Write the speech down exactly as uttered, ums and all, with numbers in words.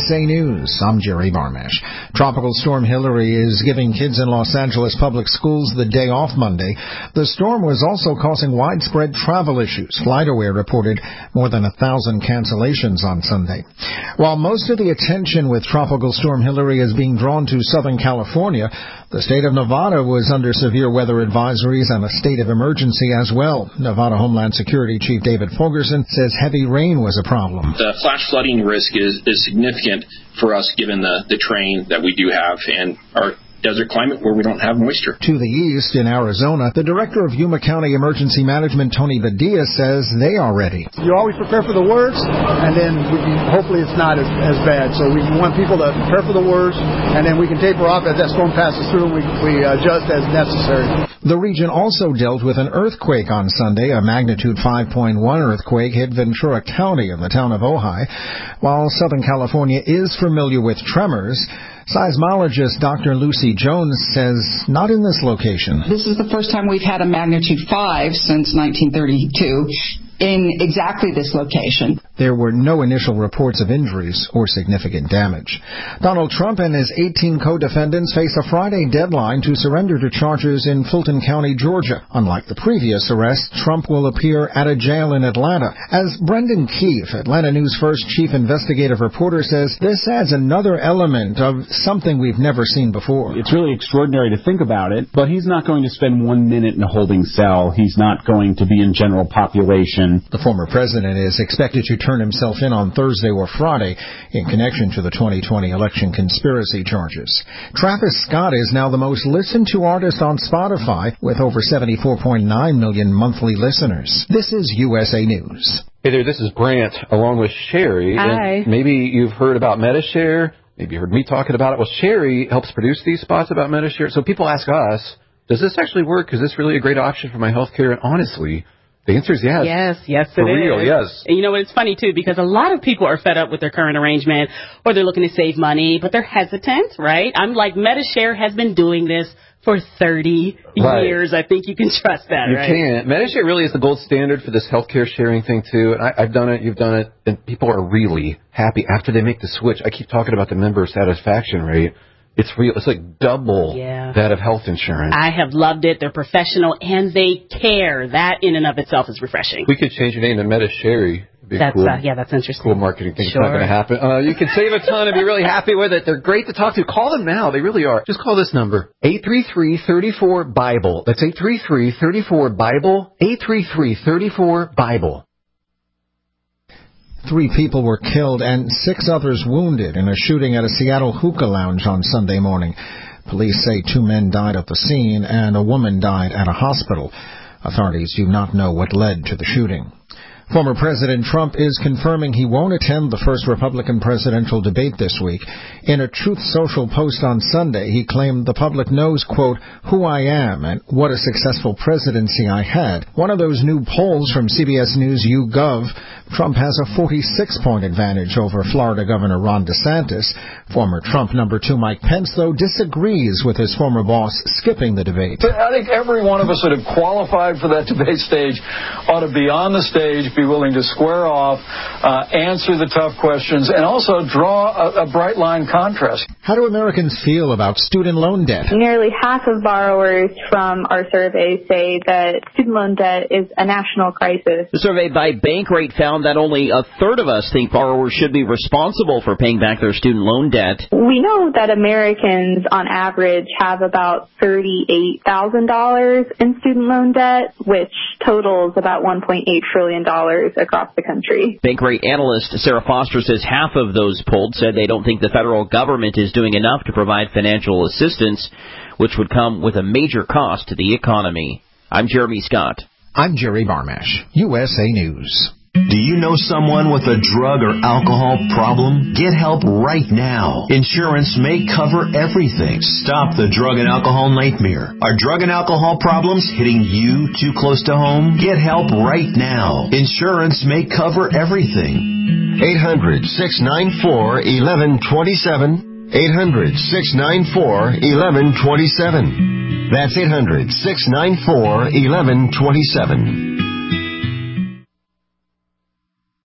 S A News, I'm Jerry Barmash. Tropical Storm Hilary is giving kids in Los Angeles public schools the day off Monday. The storm was also causing widespread travel issues. FlightAware reported more than a thousand cancellations on Sunday. While most of the attention with Tropical Storm Hilary is being drawn to Southern California, the state of Nevada was under severe weather advisories and a state of emergency as well. Nevada Homeland Security Chief David Fogerson says heavy rain was a problem. The flash flooding risk is, is significant for us given the, the terrain that we do have and our desert climate where we don't have moisture. To the east in Arizona, the director of Yuma County Emergency Management, Tony Badilla, says they are ready. You always prepare for the worst, and then we can, hopefully it's not as, as bad. So we want people to prepare for the worst, and then we can taper off as that storm passes through, and we, we adjust as necessary. The region also dealt with an earthquake on Sunday. A magnitude five point one earthquake hit Ventura County in the town of Ojai. While Southern California is familiar with tremors, seismologist Doctor Lucy Jones says not in this location. This is the first time we've had a magnitude five since nineteen thirty-two in exactly this location. There were no initial reports of injuries or significant damage. Donald Trump and his eighteen co-defendants face a Friday deadline to surrender to charges in Fulton County, Georgia. Unlike the previous arrest, Trump will appear at a jail in Atlanta. As Brendan Keefe, Atlanta News First chief investigative reporter, says, this adds another element of something we've never seen before. It's really extraordinary to think about it, but he's not going to spend one minute in a holding cell. He's not going to be in general population. The former president is expected to turn himself in on Thursday or Friday in connection to the twenty twenty election conspiracy charges. Travis Scott is now the most listened to artist on Spotify with over seventy-four point nine million monthly listeners. This is U S A News. Hey there, this is Brant along with Sherry. Hi. And maybe you've heard about MediShare. Maybe you heard me talking about it. Well, Sherry helps produce these spots about MediShare. So people ask us, does this actually work? Is this really a great option for my health care? And honestly, the answer is yes. Yes, yes, it For is. real, yes. And you know, it's funny, too, because a lot of people are fed up with their current arrangement, or they're looking to save money, but they're hesitant, right? I'm like, MediShare has been doing this for thirty Right. years. I think you can trust that, You right? can. MediShare really is the gold standard for this healthcare sharing thing, too. And I, I've done it, you've done it, and people are really happy after they make the switch. I keep talking about the member satisfaction rate. It's real. It's like double yeah. that of health insurance. I have loved it. They're professional, and they care. That in and of itself is refreshing. We could change your name to MediShare. That's cool, uh, yeah, that's interesting. Cool marketing thing. Sure. It's not going to happen. Uh, you can save a ton and be really happy with it. They're great to talk to. Call them now. They really are. Just call this number, eight three three, three four, BIBLE. That's eight three three, three four, BIBLE, eight three three, three four, BIBLE. Three people were killed and six others wounded in a shooting at a Seattle hookah lounge on Sunday morning. Police say two men died at the scene and a woman died at a hospital. Authorities do not know what led to the shooting. Former President Trump is confirming he won't attend the first Republican presidential debate this week. In a Truth Social post on Sunday, he claimed the public knows, quote, who I am and what a successful presidency I had. One of those new polls from C B S News YouGov, Trump has a forty-six point advantage over Florida Governor Ron DeSantis. Former Trump number two Mike Pence, though, disagrees with his former boss skipping the debate. I think every one of us that have qualified for that debate stage ought to be on the stage, be willing to square off, uh, answer the tough questions, and also draw a, a bright line contrast. How do Americans feel about student loan debt? Nearly half of borrowers from our survey say that student loan debt is a national crisis. The survey by Bankrate found that only a third of us think borrowers should be responsible for paying back their student loan debt. We know that Americans, on average, have about thirty-eight thousand dollars in student loan debt, which totals about one point eight trillion dollars across the country. Bankrate analyst Sarah Foster says half of those polled said they don't think the federal government is doing enough to provide financial assistance, which would come with a major cost to the economy. I'm Jeremy Scott. I'm Jerry Barmash, U S A News. Do you know someone with a drug or alcohol problem? Get help right now. Insurance may cover everything. Stop the drug and alcohol nightmare. Are drug and alcohol problems hitting you too close to home? Get help right now. Insurance may cover everything. eight hundred, six nine four, one one two seven. eight hundred, six nine four, one one two seven. That's eight hundred, six nine four, one one two seven.